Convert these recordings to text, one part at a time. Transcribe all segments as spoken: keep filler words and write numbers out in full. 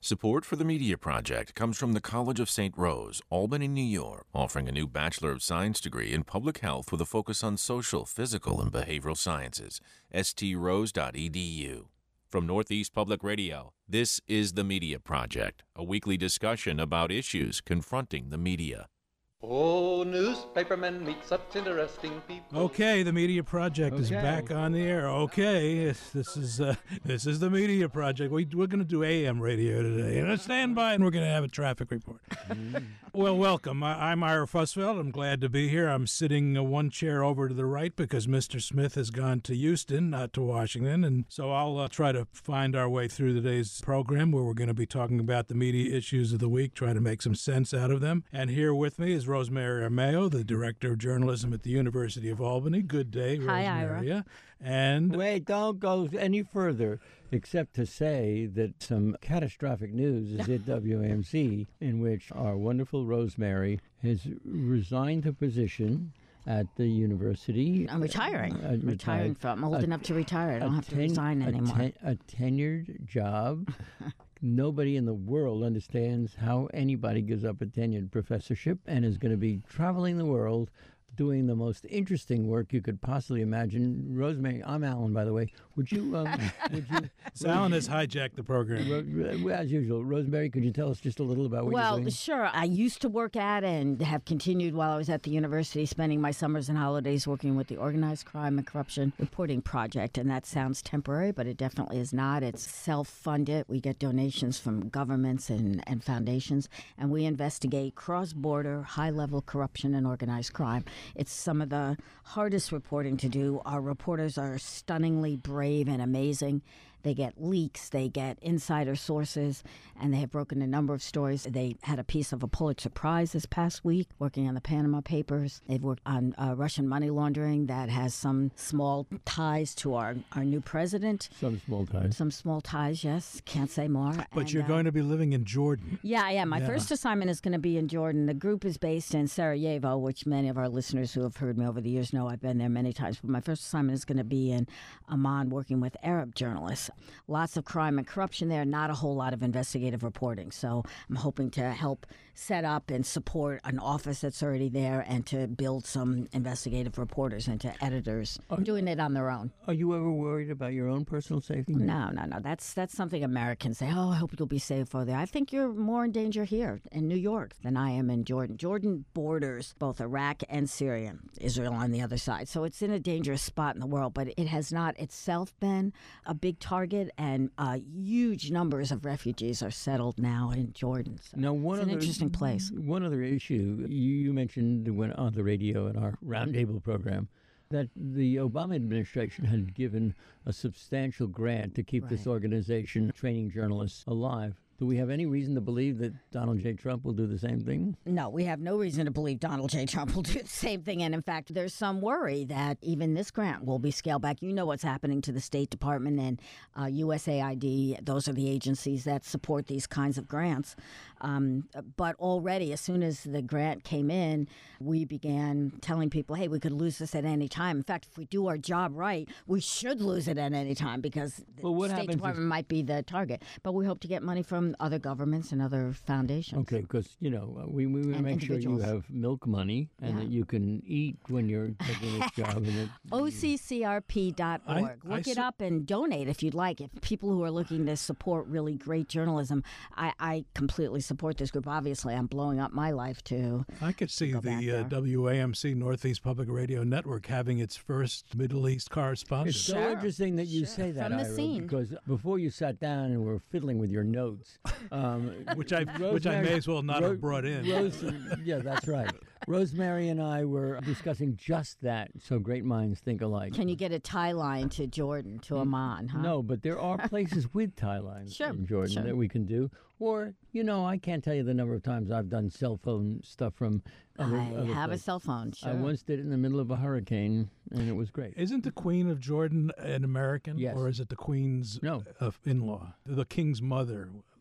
Support for the Media Project comes from the College of Saint Rose, Albany, New York, offering a new Bachelor of Science degree in Public Health with a focus on social, physical, and behavioral sciences. s t rose dot e d u. From Northeast Public Radio, this is The Media Project, a weekly discussion about issues confronting the media. Oh, newspapermen meet such interesting people. Okay, the Media Project Okay. is back on the air. Okay, this, this is uh, this is the Media Project. We, we're going to do A M radio today. And stand by, and we're going to have a traffic report. Well, welcome. I, I'm Ira Fussfeld. I'm glad to be here. I'm sitting uh, one chair over to the right because Mister Smith has gone to Houston, not to Washington. And so I'll uh, try to find our way through today's program where we're going to be talking about the media issues of the week, try to make some sense out of them. And here with me is Rosemary Armao, the Director of Journalism at the University of Albany. Good day, Hi, Rosemary. Ira. And Wait, don't go any further, except to say that some catastrophic news is at W A M C, in which our wonderful Rosemary has resigned her position at the university. I'm retiring. Uh, I'm retiring retired. from. I'm old A- enough to retire. I don't a have to ten- resign a anymore. ten- a tenured job. Nobody in the world understands how anybody gives up a tenured professorship and is going to be traveling the world doing the most interesting work you could possibly imagine. Rosemary, I'm Alan, by the way. Would you, um, would you, Alan has hijacked the program. Ro- as usual, Rosemary, could you tell us just a little about what Well, you're doing? sure. I used to work at and have continued while I was at the university, spending my summers and holidays working with the Organized Crime and Corruption Reporting Project. And that sounds temporary, but it definitely is not. It's self-funded. We get donations from governments and, and foundations, and we investigate cross-border, high-level corruption and organized crime. It's some of the hardest reporting to do. Our reporters are stunningly brave and amazing. They get leaks, they get insider sources, and they have broken a number of stories. They had a piece of a Pulitzer Prize this past week working on the Panama Papers. They've worked on uh, Russian money laundering that has some small ties to our, our new president. Some small ties. Some small ties, yes. Can't say more. But And, you're uh, going to be living in Jordan. Yeah, I am. My Yeah. first assignment is going to be in Jordan. The group is based in Sarajevo, which many of our listeners who have heard me over the years know I've been there many times. But my first assignment is going to be in Amman working with Arab journalists. Lots of crime and corruption there, not a whole lot of investigative reporting. So I'm hoping to help set up and support an office that's already there and to build some investigative reporters into editors doing it on their own. Are you ever worried about your own personal safety? No, no, no. That's that's something Americans say, oh, I hope you'll be safe over there. I think you're more in danger here in New York than I am in Jordan. Jordan borders both Iraq and Syria, Israel on the other side. So it's in a dangerous spot in the world, but it has not itself been a big target, and uh, huge numbers of refugees are settled now in Jordan. So Now, one it's an other, interesting place. One other issue you, you mentioned when on the radio in our roundtable program that the Obama administration had given a substantial grant to keep this Right. organization training journalists alive. Do we have any reason to believe that Donald J. Trump will do the same thing? No, we have no reason to believe Donald J. Trump will do the same thing. And in fact, there's some worry that even this grant will be scaled back. You know what's happening to the State Department and uh, U S A I D. Those are the agencies that support these kinds of grants. Um, but already, as soon as the grant came in, we began telling people, hey, we could lose this at any time. In fact, if we do our job right, we should lose it at any time because the Well, what State happens if- Department might be the target. But we hope to get money from other governments and other foundations. Okay, because, you know, uh, we, we want to And make sure you individuals. have milk money and Yeah. that you can eat when you're taking this job. And that, O C C R P dot org. I- I Look it su- up and donate if you'd like. If people who are looking to support really great journalism, I, I completely support this group. Obviously, I'm blowing up my life to. I could see Go back the uh, there. W A M C Northeast Public Radio Network having its first Middle East correspondent. It's so Sure, interesting that you sure. say that, From the Ira, scene. because before you sat down and were fiddling with your notes, um, which I which I Rosemary- may as well not Ro- have brought in. Rose, yeah, that's right. Rosemary and I were discussing just that. So great minds think alike. Can you get a tie line to Jordan, to Amman? Huh? No, but there are places with tie lines Sure, in Jordan sure. that we can do. Or, you know, I can't tell you the number of times I've done cell phone stuff from other, I other have a places. cell phone. Sure. I once did it in the middle of a hurricane, and it was great. Isn't the Queen of Jordan an American? Yes. Or is it the Queen's No. uh, in-law? The King's mother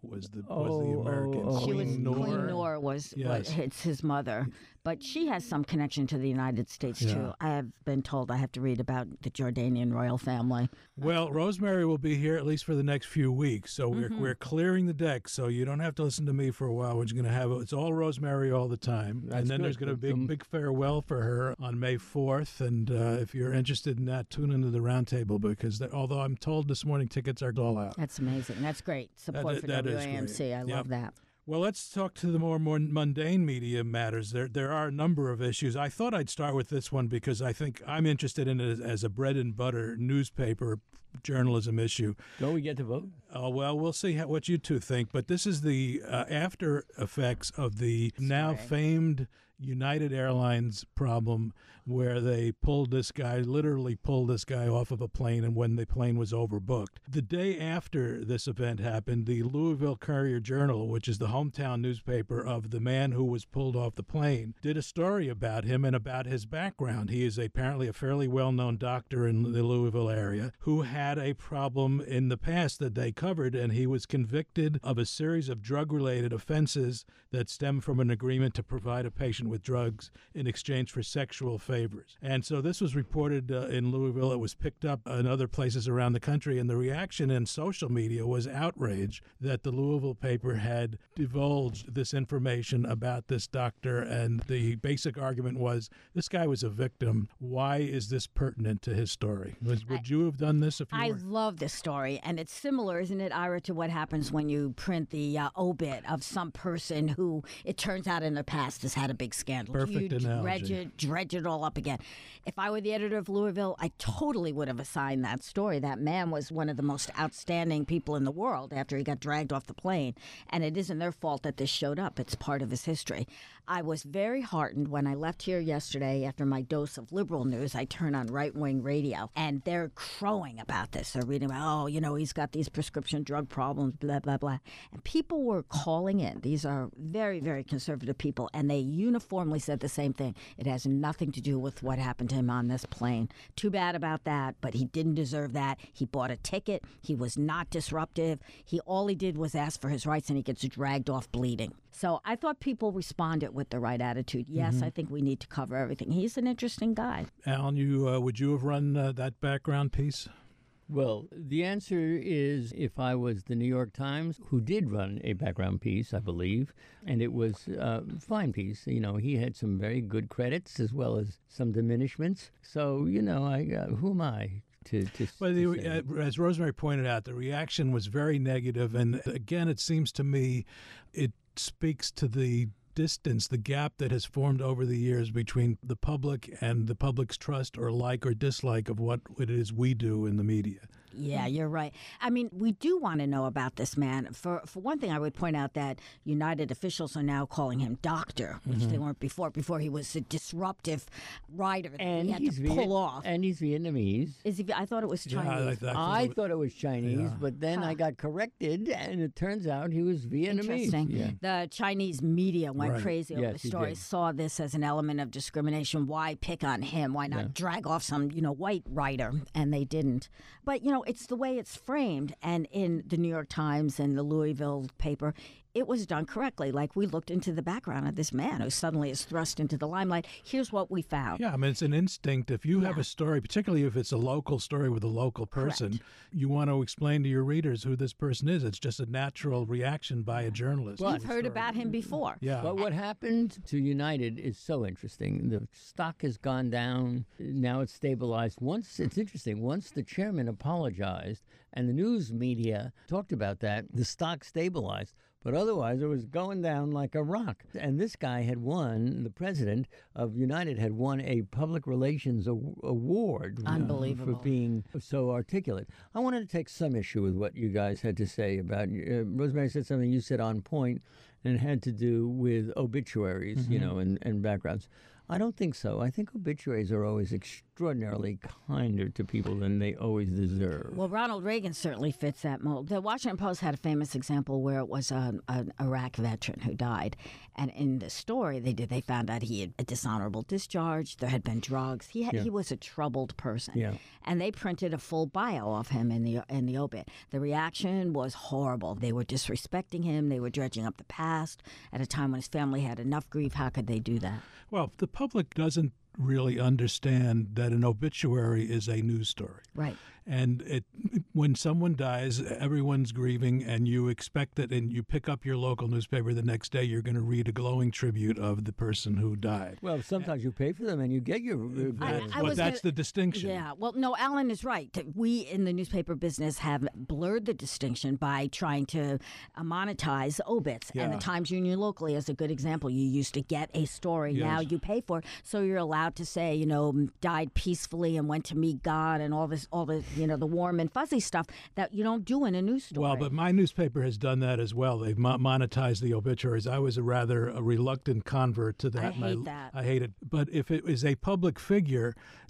was the was Oh, the American oh, oh. She Queen was Noor. Queen Noor was, Yes. was it's his mother, but she has some connection to the United States Yeah. too. I have been told I have to read about the Jordanian royal family. Well, Rosemary will be here at least for the next few weeks, so we're Mm-hmm. we're clearing the deck. So you don't have to listen to me for a while. We're just going to have it's all Rosemary all the time, That's and then good. there's going to be a Um, big big farewell for her on May fourth. And uh, if you're interested in that, tune into the roundtable because they, although I'm told this morning tickets are all out. That's amazing. That's great support That- for that is W A M C. I great. love Yep. that. Well, let's talk to the more more mundane media matters. There there are a number of issues. I thought I'd start with this one because I think I'm interested in it as, as a bread and butter newspaper journalism issue. Don't we get to vote? Oh, well, we'll see how, what you two think. But this is the uh, after effects of the now Sorry. famed United Airlines problem where they pulled this guy, literally pulled this guy off of a plane and when the plane was overbooked. The day after this event happened, the Louisville Courier-Journal, which is the hometown newspaper of the man who was pulled off the plane, did a story about him and about his background. He is apparently a fairly well-known doctor in the Louisville area who had a problem in the past that they covered, and he was convicted of a series of drug-related offenses that stem from an agreement to provide a patient with drugs in exchange for sexual favors. And so this was reported uh, in Louisville. It was picked up in other places around the country, and the reaction in social media was outrage that the Louisville paper had divulged this information about this doctor, and the basic argument was this guy was a victim. Why is this pertinent to his story? Was, would you have done this if you I were? love this story, and it's similar, isn't it, Ira, to what happens when you print the uh, obit of some person who it turns out in the past has had a big scandal. Perfect you analogy. Dredge it, dredge it all up again. If I were the editor of Louisville, I totally would have assigned that story. That man was one of the most outstanding people in the world after he got dragged off the plane, and it isn't their fault that this showed up. It's part of his history. I was very heartened when I left here yesterday after my dose of liberal news. I turn on right-wing radio, and they're crowing about this. They're reading about, oh, you know, he's got these prescription drug problems, blah, blah, blah. And people were calling in. These are very, very conservative people, and they uniformly said the same thing. It has nothing to do with what happened to him on this plane. Too bad about that, but he didn't deserve that. He bought a ticket. He was not disruptive. He all he did was ask for his rights, and he gets dragged off bleeding. So I thought people responded with the right attitude. Yes, Mm-hmm. I think we need to cover everything. He's an interesting guy. Alan, you uh, would you have run uh, that background piece? Well, the answer is if I was the New York Times, who did run a background piece, I believe, and it was a fine piece. You know, he had some very good credits as well as some diminishments. So, you know, I uh, who am I? To, to, Well, to the, say? uh, as Rosemary pointed out, the reaction was very negative, and again, it seems to me it speaks to the distance, the gap that has formed over the years between the public and the public's trust or like or dislike of what it is we do in the media. Yeah, you're right. I mean, we do want to know about this man. For for one thing, I would point out that United officials are now calling him doctor, which Mm-hmm. they weren't before. Before he was a disruptive rider that and he had he's to Viet- pull off. And he's Vietnamese. Is he? I thought it was Yeah, Chinese. I, I, I thought it was Chinese, Yeah. but then I got corrected, and it turns out he was Vietnamese. Interesting. Yeah. The Chinese media went Right. crazy over Yes, the he story, did. saw this as an element of discrimination. Why pick on him? Why not Yeah. drag off some, you know, white writer? And they didn't. But, you know, it's the way it's framed. And in the New York Times and the Louisville paper, it was done correctly. Like, we looked into the background of this man who suddenly is thrust into the limelight. Here's what we found. Yeah, I mean, it's an instinct. If you have Yeah. a story, particularly if it's a local story with a local person, you want to explain to your readers who this person is. It's just a natural reaction by a journalist. You've heard about him before. Yeah. But what happened to United is so interesting. The stock has gone down. Now it's stabilized. Once, it's interesting, once the chairman apologized and the news media talked about that, the stock stabilized. But otherwise, it was going down like a rock. And this guy had won, the president of United had won a public relations a- award. you know, Unbelievable. for being so articulate. I wanted to take some issue with what you guys had to say about, uh, Rosemary said something you said on point, and it had to do with obituaries, you know, and, and backgrounds. I don't think so. I think obituaries are always extraordinarily kinder to people than they always deserve. Well, Ronald Reagan certainly fits that mold. The Washington Post had a famous example where it was a, an Iraq veteran who died. And in the story they did, they found out he had a dishonorable discharge. There had been drugs. He had, Yeah. he was a troubled person. Yeah. And they printed a full bio of him in the in the obit. The reaction was horrible. They were disrespecting him. They were dredging up the past at a time when his family had enough grief. How could they do that? Well, the public doesn't really understand that an obituary is a news story. Right. And it, when someone dies, everyone's grieving, and you expect that, and you pick up your local newspaper the next day, you're going to read a glowing tribute of the person who died. Well, sometimes you pay for them and you get your... your I- I but was that's gonna- the distinction. Yeah, well, no, Alan is right. We in the newspaper business have blurred the distinction by trying to uh, monetize obits. And the Yeah. Times Union locally is a good example. You used to get a story, now Yes. you pay for it, so you're allowed to say, you know, died peacefully and went to meet God and all this, all the, you know, the warm and fuzzy stuff that you don't do in a news story. Well, but my newspaper has done that as well. They've mo- monetized the obituaries. I was a rather a reluctant convert to that. I and hate that. I hate it. But if it is a public figure,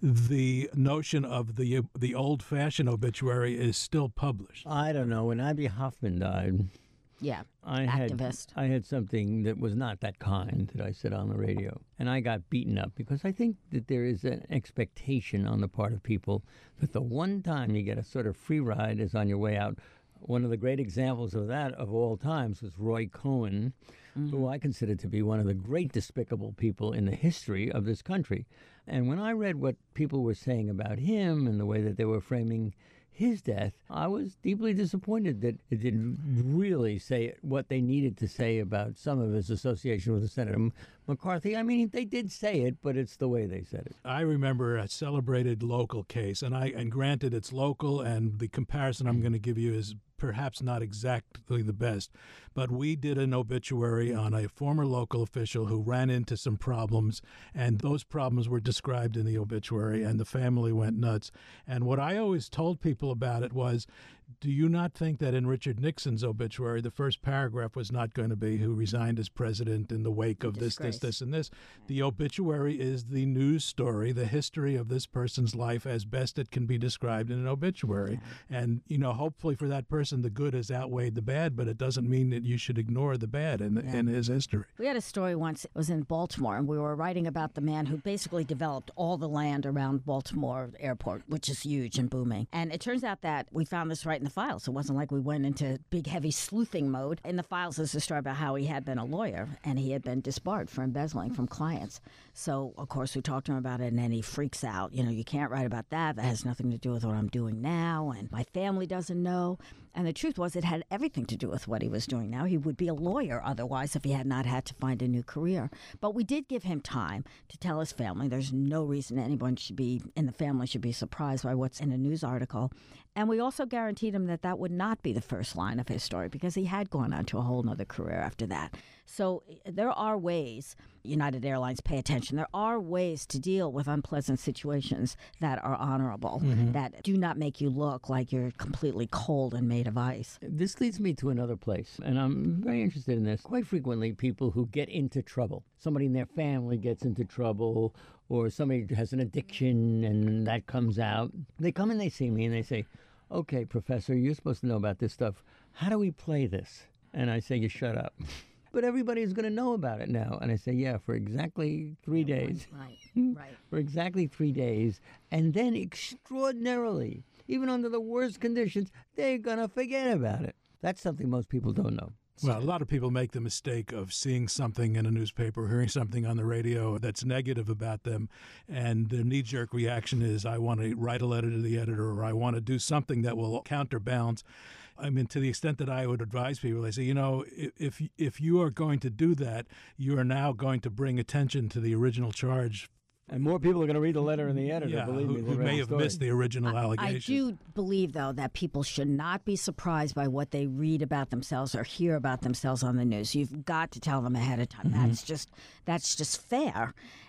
the notion of the the old-fashioned obituary is still published. I don't know. When Abby Hoffman died, yeah, I had activist. I had something that was not that kind that I said on the radio, and I got beaten up because I think that there is an expectation on the part of people that the one time you get a sort of free ride is on your way out. One of the great examples of that of all times was Roy Cohn, who I consider to be one of the great despicable people in the history of this country. And when I read what people were saying about him and the way that they were framing his death, I was deeply disappointed that it didn't really say what they needed to say about some of his association with Senator McCarthy. I mean, they did say it, but it's the way they said it. I remember a celebrated local case, and I and granted it's local, and the comparison I'm going to give you is perhaps not exactly the best, but we did an obituary on a former local official who ran into some problems, and those problems were described in the obituary, and the family went nuts. And what I always told people about it was, do you not think that in Richard Nixon's obituary, the first paragraph was not going to be who resigned as president in the wake of this, this, Disgrace. this, and this? The obituary is the news story, the history of this person's life as best it can be described in an obituary. And, you know, hopefully for that person, the good has outweighed the bad, but it doesn't mean that you should ignore the bad in, Yeah. in his history. We had a story once, it was in Baltimore, and we were writing about the man who basically developed all the land around Baltimore Airport, which is huge and booming. And it turns out that we found this right in the files. It wasn't like we went into big, heavy sleuthing mode. In the files is a story about how he had been a lawyer, and he had been disbarred for embezzling from clients. So, of course, we talked to him about it, and then he freaks out. You know, you can't write about that. That has nothing to do with what I'm doing now, and my family doesn't know. And the truth was, it had everything to do with what he was doing now. He would be a lawyer otherwise if he had not had to find a new career. But we did give him time to tell his family. There's no reason anyone should be in the family should be surprised by what's in a news article. And we also guaranteed him that that would not be the first line of his story because he had gone on to a whole other career after that. So there are ways, United Airlines, pay attention. There are ways to deal with unpleasant situations that are honorable, Mm-hmm. that do not make you look like you're completely cold and made of ice. This leads me to another place, and I'm very interested in this. Quite frequently, people who get into trouble, somebody in their family gets into trouble, or somebody has an addiction and that comes out, they come and they see me and they say, okay, Professor, you're supposed to know about this stuff. How do we play this? And I say, you shut up. But everybody's going to know about it now. And I say, yeah, for exactly three days. Right, right. For exactly three days. And then extraordinarily, even under the worst conditions, they're going to forget about it. That's something most people don't know. Well, a lot of people make the mistake of seeing something in a newspaper, hearing something on the radio that's negative about them, and their knee-jerk reaction is, I want to write a letter to the editor, or I want to do something that will counterbalance. I mean, to the extent that I would advise people, I say, you know, if if you are going to do that, you are now going to bring attention to the original charge. And more people are going to read the letter in the editor, Yeah, believe who, me. who than read may the have story. missed the original I allegation. do believe, though, that people should not be surprised by what they read about themselves or hear about themselves on the news. You've got to tell them ahead of time. Mm-hmm. That's just that's just fair.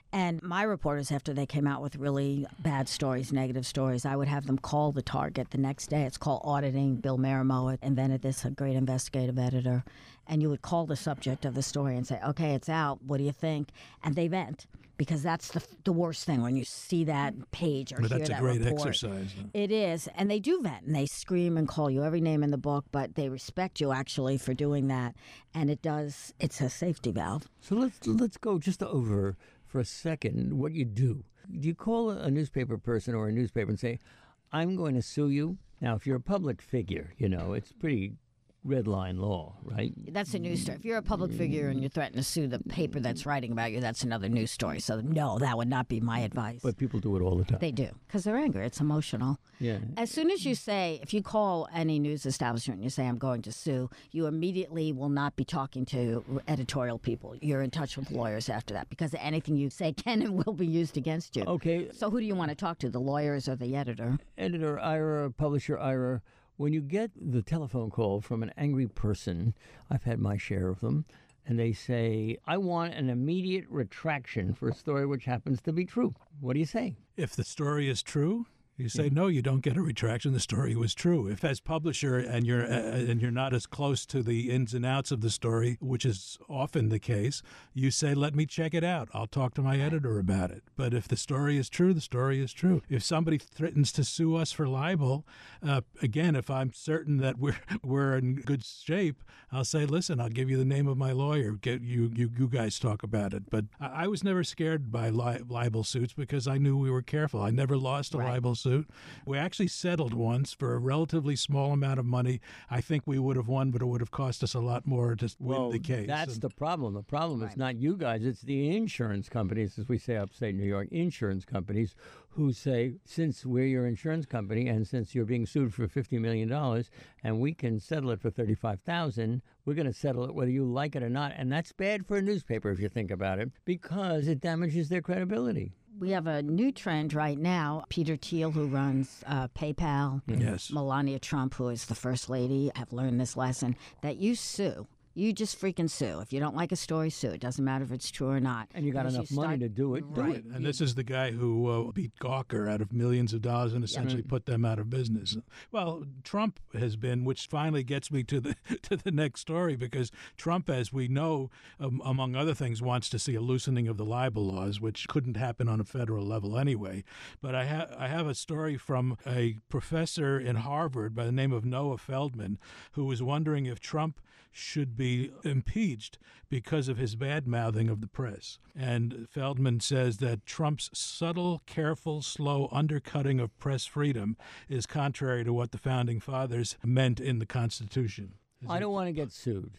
And my reporters, after they came out with really bad stories, negative stories, I would have them call the target the next day. It's called auditing. Bill Marimow invented this, a great investigative editor. And you would call the subject of the story and say, okay, it's out. What do you think? And they vent. Because that's the the worst thing when you see that page or But hear that's a that great report. exercise. Huh? It is, and they do vent, and they scream and call you every name in the book, but they respect you actually for doing that, and it does. It's a safety valve. So let's let's go just over for a second what you do. Do you call a newspaper person or a newspaper and say, "I'm going to sue you"? Now, if you're a public figure, you know it's pretty red line law, right? That's a news story. If you're a public figure and you threaten to sue the paper that's writing about you, that's another news story. So no, that would not be my advice. But people do it all the time. They do, because they're angry. It's emotional. Yeah. As soon as you say, if you call any news establishment and you say, I'm going to sue, you immediately will not be talking to editorial people. You're in touch with lawyers after that, because anything you say can and will be used against you. Okay. So who do you want to talk to, the lawyers or the editor? Editor Ira, publisher Ira, when you get the telephone call from an angry person, I've had my share of them, and they say, I want an immediate retraction for a story which happens to be true. What do you say? If the story is true, you say, no, you don't get a retraction. The story was true. If as publisher and you're uh, and you're not as close to the ins and outs of the story, which is often the case, you say, let me check it out. I'll talk to my editor about it. But if the story is true, the story is true. If somebody threatens to sue us for libel, uh, again, if I'm certain that we're we're in good shape, I'll say, listen, I'll give you the name of my lawyer. Get you you, you guys talk about it. But I, I was never scared by li- libel suits because I knew we were careful. I never lost a Right. libel suit. We actually settled once for a relatively small amount of money. I think we would have won, but it would have cost us a lot more to win Well, the case. that's And- the problem. The problem is Right. not you guys, it's the insurance companies, as we say upstate New York, insurance companies who say, since we're your insurance company and since you're being sued for fifty million dollars and we can settle it for thirty-five thousand dollars, we're going to settle it whether you like it or not. And that's bad for a newspaper if you think about it, because it damages their credibility. We have a new trend right now. Peter Thiel, who runs uh, PayPal, Yes. Melania Trump, who is the first lady, have learned this lesson, that you sue. You just freaking sue. If you don't like a story, sue. It doesn't matter if it's true or not. And you got Because enough start- money to do it, do Right. it. And this is the guy who uh, beat Gawker out of millions of dollars and essentially put them out of business. Well, Trump has been, which finally gets me to the to the next story, because Trump, as we know, um, among other things, wants to see a loosening of the libel laws, which couldn't happen on a federal level anyway. But I, ha- I have a story from a professor in Harvard by the name of Noah Feldman, who was wondering if Trump should be impeached because of his bad-mouthing of the press. And Feldman says that Trump's subtle, careful, slow undercutting of press freedom is contrary to what the Founding Fathers meant in the Constitution. Is I it- don't want to get sued.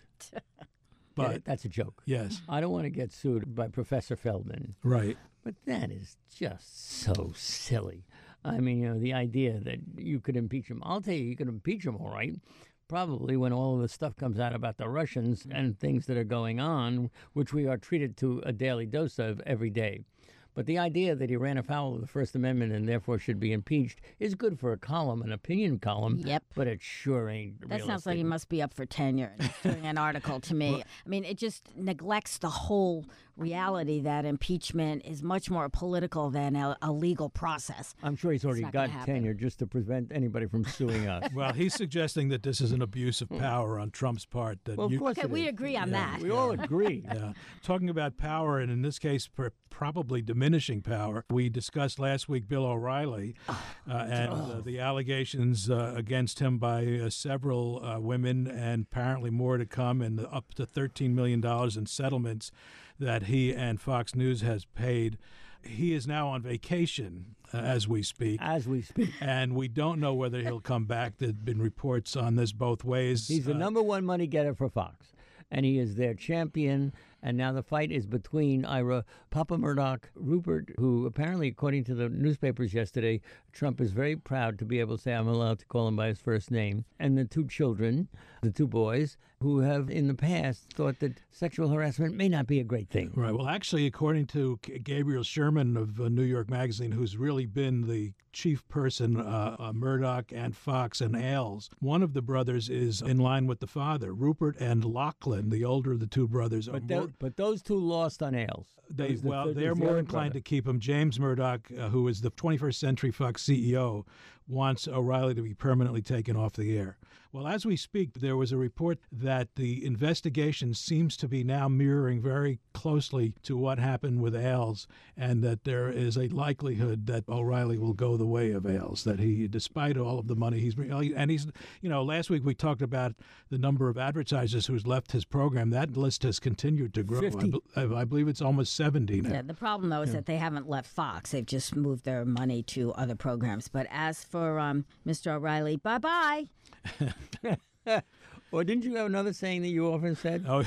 But, Yeah, that's a joke. yes, I don't want to get sued by Professor Feldman. right. But that is just so silly. I mean, you know, the idea that you could impeach him. I'll tell you, you could impeach him, all right. Probably when all of the stuff comes out about the Russians and things that are going on, which we are treated to a daily dose of every day. But the idea that he ran afoul of the First Amendment and therefore should be impeached is good for a column, an opinion column. Yep. But it sure ain't That sounds like he realistic. must be up for tenure and he's doing an article to me. I mean, it just neglects the whole reality that impeachment is much more political than a, a legal process. I'm sure he's already not gonna got happen. tenure just to prevent anybody from suing us. Well, he's suggesting that this is an abuse of power on Trump's part. That Well, of you, course Okay, it we is. agree on that. We all agree. Yeah. Talking about power, and in this case, per, probably diminishing power, we discussed last week Bill O'Reilly uh, and uh, the allegations uh, against him by uh, several uh, women, and apparently more to come, and up to thirteen million dollars in settlements that he and Fox News has paid. He is now on vacation uh, as we speak. As we speak. And we don't know whether he'll come back. There have been reports on this both ways. He's the Uh, number one money getter for Fox, and he is their champion. And now the fight is between Ira, Papa Murdoch, Rupert, who apparently, according to the newspapers yesterday, Trump is very proud to be able to say, I'm allowed to call him by his first name, and the two children, the two boys, who have in the past thought that sexual harassment may not be a great thing. Right. Well, actually, according to G- Gabriel Sherman of uh, New York Magazine, who's really been the chief person, uh, uh, Murdoch and Fox and Ailes, one of the brothers is in line with the father. Rupert and Lachlan, the older of the two brothers, are But more, tho- more. But those two lost on Ailes. They, Those- the- well, the- they're the more other inclined brother. to keep him. James Murdoch, uh, who is the twenty-first Century Fox C E O, wants O'Reilly to be permanently taken off the air. Well, as we speak, there was a report that the investigation seems to be now mirroring very closely to what happened with Ailes, and that there is a likelihood that O'Reilly will go the way of Ailes, that he, despite all of the money he's, and he's, you know, last week we talked about the number of advertisers who's left his program. That list has continued to grow. I, fifty. be- I believe it's almost seventy now. Yeah, the problem though is that they haven't left Fox. They've just moved their money to other programs. But as for um, Mister O'Reilly, bye bye. Or didn't you have another saying that you often said? Oh,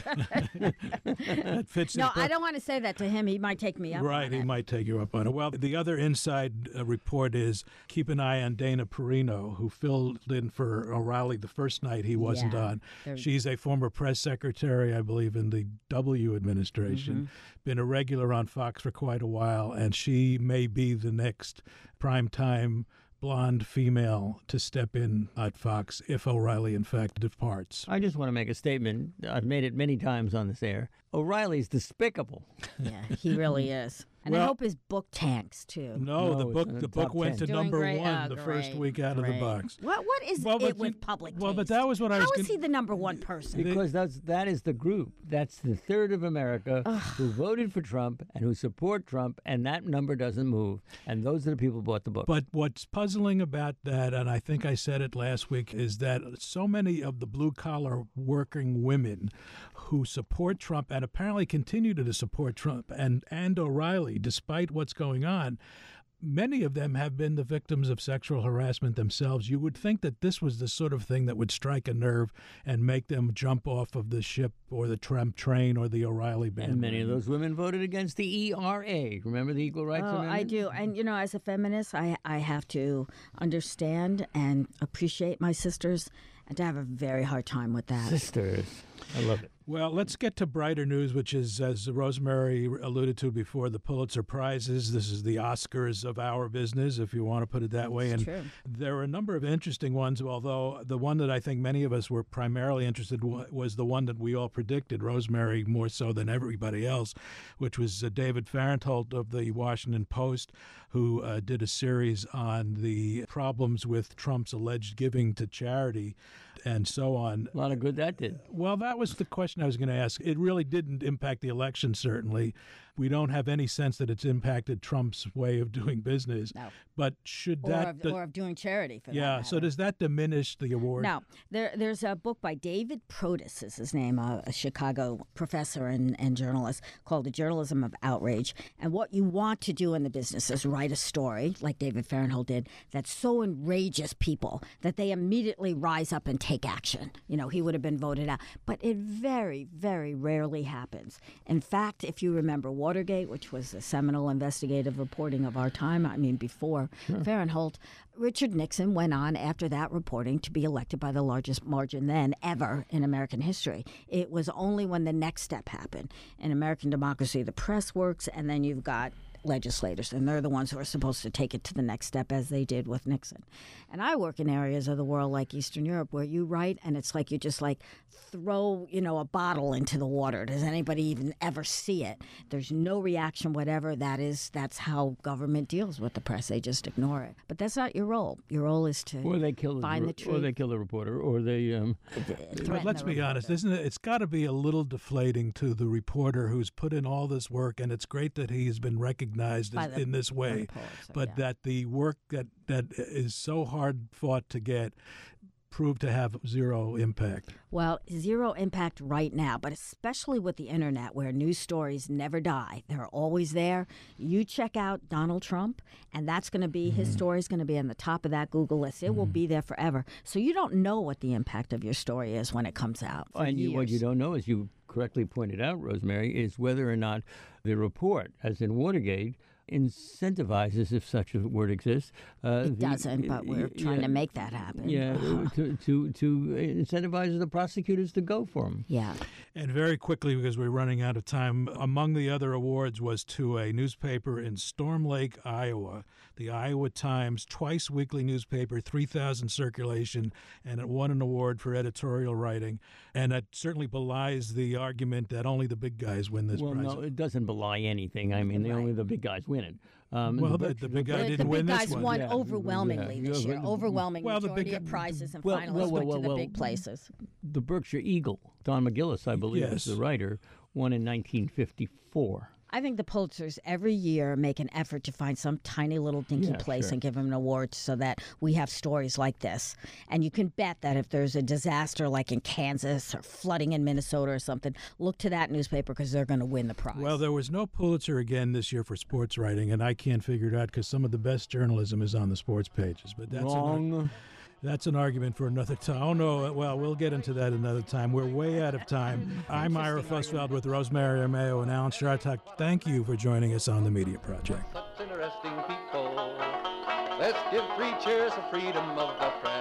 that fits. No, his per- I don't want to say that to him. He might take me up. Right, on he it. might take you up on it. Well, the other inside uh, report is keep an eye on Dana Perino, who filled in for O'Reilly the first night he wasn't Yeah, on. they're- She's a former press secretary, I believe, in the W administration, Mm-hmm. been a regular on Fox for quite a while, and she may be the next primetime blonde female to step in at Fox if O'Reilly, in fact, departs. I just want to make a statement. I've made it many times on this air. O'Reilly's despicable. Yeah, he really is. And I Well- hope his book tanks too. No, No, the it's book in the the book top went to ten. Doing number great. one Oh, the first great, week out of the great. box. What what is Well, but it with you- public well, but taste? that was what I was How is gonna- he the number one person? Because that's that is the group. That's the third of America who voted for Trump and who support Trump, and that number doesn't move. And those are the people who bought the book. But what's puzzling about that, and I think I said it last week, is that so many of the blue collar working women who support Trump and apparently continue to support Trump and, and O'Reilly, despite what's going on, many of them have been the victims of sexual harassment themselves. You would think that this was the sort of thing that would strike a nerve and make them jump off of the ship or the Trump train or the O'Reilly band. and many of those women voted against the E R A. Remember the Equal Rights Oh, Amendment? I do. And, you know, as a feminist, I, I have to understand and appreciate my sisters and to have a very hard time with that. Sisters. I love it. Well, let's get to brighter news, which is, as Rosemary alluded to before, the Pulitzer Prizes. This is the Oscars of our business, if you want to put it that way. It's And true. there are a number of interesting ones, although the one that I think many of us were primarily interested in was the one that we all predicted, Rosemary more so than everybody else, which was uh, David Fahrenthold of the Washington Post, who uh, did a series on the problems with Trump's alleged giving to charity and so on. A lot of good that did. Well, that was the question I was going to ask. It really didn't impact the election, certainly. We don't have any sense that it's impacted Trump's way of doing business. No. But should Or that... of, or of doing charity for that yeah, so matter. does that diminish the award? No, there, there's a book by David Protis, is his name, a, a Chicago professor and, and journalist, called The Journalism of Outrage. And what you want to do in the business is write a story, like David Fahrenthold did, that so enrages people that they immediately rise up and take action. You know, he would have been voted out. But it very, very rarely happens. In fact, if you remember Watergate, which was the seminal investigative reporting of our time, I mean, before Fahrenthold, Richard Nixon went on after that reporting to be elected by the largest margin then ever in American history. It was only when the next step happened. In American democracy, the press works, and then you've got legislators, and they're the ones who are supposed to take it to the next step, as they did with Nixon. And I work in areas of the world like Eastern Europe where you write and it's like you just like throw, you know, a bottle into the water. Does anybody even ever see it? There's no reaction, whatever. That is, that's how government deals with the press. They just ignore it. But that's not your role. Your role is to Or they kill the, find re- the truth. or they kill the reporter, or they um, But threaten let's the be honest, reporter. isn't it? It's got to be a little deflating to the reporter who's put in all this work, and it's great that he's been recognized By as, the- in this by way. the Pulitzer, But yeah. that the work that, that is so hard fought to get proved to have zero impact. Well, zero impact right now, but especially with the internet where news stories never die. They're always there. You check out Donald Trump, and that's going to be, his story's going to be on the top of that Google list. It will be there forever. So you don't know what the impact of your story is when it comes out. for and you, what you years. don't know, as you correctly pointed out, Rosemary, is whether or not the report, as in Watergate, incentivizes, if such a word exists. Uh, It the- doesn't, but we're yeah, trying to make that happen. Yeah, to, to, to incentivize the prosecutors to go for them. Yeah. And very quickly, because we're running out of time, among the other awards was to a newspaper in Storm Lake, Iowa, the Iowa Times, twice weekly newspaper, three thousand circulation, and it won an award for editorial writing. And that certainly belies the argument that only the big guys win this Well, prize. no, it doesn't belie anything. I mean, the, only the big guys win it. Um, Well, the- Berkshire- the big guy The, didn't the win big this guys one. won Yeah, overwhelmingly yeah, this yeah, year. but- Overwhelming Well, the majority big of guy- prizes and well, finalists well, went well, to the well, big places. The Berkshire Eagle, Don McGillis, I believe, Yes. is the writer, won in nineteen fifty-four. I think the Pulitzers every year make an effort to find some tiny little dinky Yeah, place sure. and give them an award so that we have stories like this. And you can bet that if there's a disaster like in Kansas or flooding in Minnesota or something, look to that newspaper because they're going to win the prize. Well, there was no Pulitzer again this year for sports writing, and I can't figure it out because some of the best journalism is on the sports pages. But that's An, Wrong. that's an argument for another time. Oh, no, well, we'll get into that another time. We're way out of time. I'm Ira Fussfeld with Rosemary Armeo and Alan Shartuck. Thank you for joining us on the Media Project. Such interesting people. Let's give three cheers for freedom of the press.